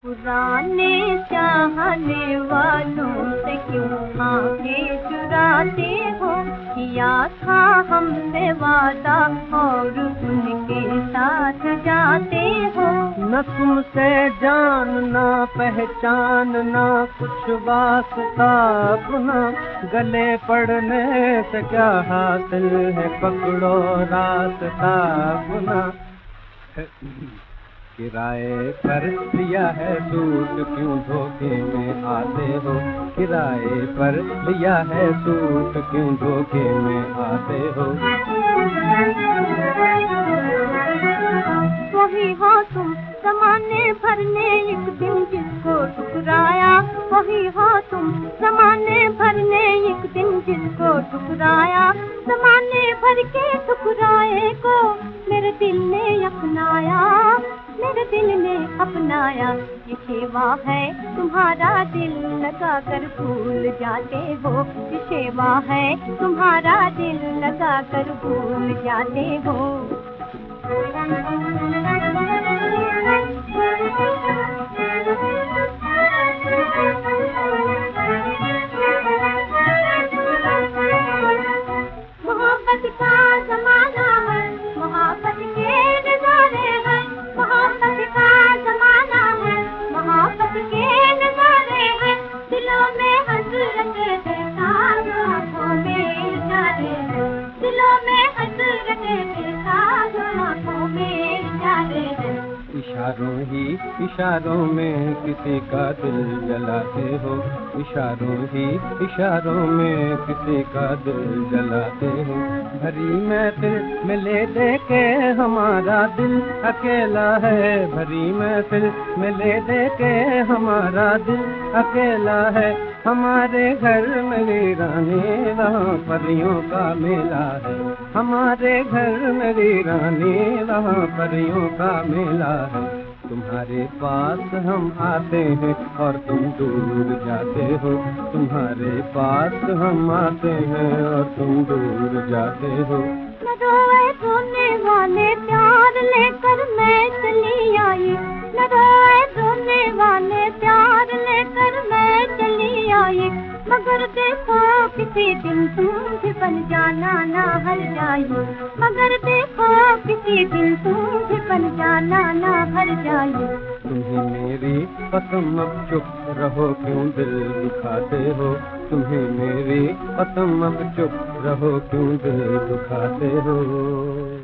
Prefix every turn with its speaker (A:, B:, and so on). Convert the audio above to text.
A: पुराने चाहने वालों से क्यों आंखें चुराते हो? किया था हमसे वादा और उनके साथ जाते हो।
B: न तुमसे जान ना पहचान ना कुछ वास्ता अपना, गले पड़ने से क्या हासिल है, पकड़ो रास्ता अपना। किराए पर लिया है सूट क्यों धोखे में आते हो? किराए पर लिया है सूट क्यों धोखे में आते हो?
A: वही हो तुम ज़माने भर ने एक दिन जिसको ठुकराया, वही हो तुम ज़माने भर ने एक दिन जिसको ठुकराया। ज़माने भर के ठुकराए को मेरे दिल ने अपनाया, मेरे दिल ने अपनाया। ये सेवा है तुम्हारा दिल लगा कर भूल जाते हो, ये सेवा है तुम्हारा दिल लगा कर भूल जाते हो। मोहब्बत का ज़माना है, मोहब्बत के नज़ारे हैं, मोहब्बत का ज़माना है, मोहब्बत के नज़ारे हैं। दिलों में हसरत है, आँखों में इशारे हैं, दिलों में हसरत है, आँखों में इशारे हैं।
B: इशारों ही इशारों में किसी का दिल जलाते हो, इशारों ही इशारों में किसी का दिल जलाते हो। भरी महफिल में ले दे के हमारा दिल अकेला है, भरी महफिल में ले दे के हमारा दिल अकेला है। हमारे घर में वीरानी वहाँ परियों का मेला है, हमारे घर में वीरानी वहाँ परियों का मेला है। तुम्हारे पास हम आते हैं और तुम दूर जाते हो, तुम्हारे पास हम आते हैं और तुम दूर जाते हो।
A: न रोए रोने वाले प्यार लेकर मैं चली आई, न रोए रोने वाले प्यार लेकर मैं चली आई। मगर देखो किसी दिन तुम भी बन जाना ना हर जाई, मगर देखो किसी दिन तुम भी बन जाना ना हर जाई।
B: तुम्हें मेरी कसम अब चुप रहो क्यों दिल दुखाते हो, तुम्हें मेरी कसम अब चुप रहो क्यों दिल दुखाते हो।